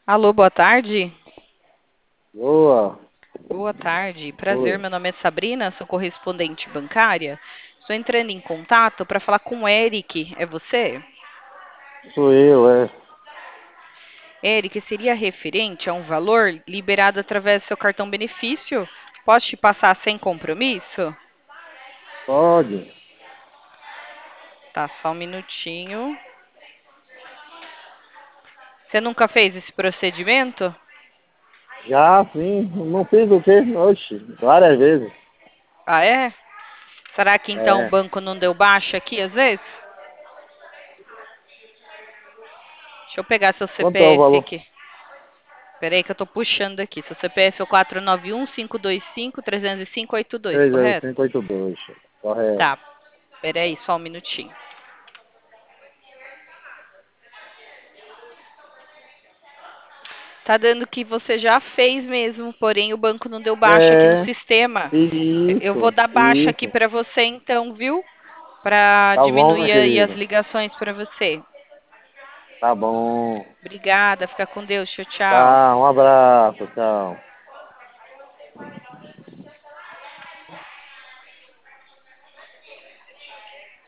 Alô, boa tarde. Boa. Boa tarde. Prazer, Oi. meu nome é Sabrina, sou correspondente bancária. Estou entrando em contato para falar com o Eric. É você? Sou eu, é. Eric, seria referente a um valor liberado através do seu cartão benefício? Posso te passar sem compromisso? Pode. Tá, só um minutinho. Você nunca fez esse procedimento? Já sim. Não fiz o quê? Oxe, várias vezes. Ah, é? Será que então o É. banco não deu baixa aqui às vezes? Deixa eu pegar seu Quanto é o CPF valor? aqui. Peraí que eu tô puxando aqui. Seu CPF é o 491-525-30582, correto? 30582. Correto. Tá, peraí, só um minutinho. Tá dando que você já fez mesmo, porém o banco não deu baixa aqui no É. sistema. Eu vou Isso. dar baixa aqui Isso. pra você então, viu? Pra Tá bom, minha diminuir aí as querida. ligações pra você. Tá bom. Obrigada, fica com Deus, tchau, tchau. Tá, um abraço. Tchau.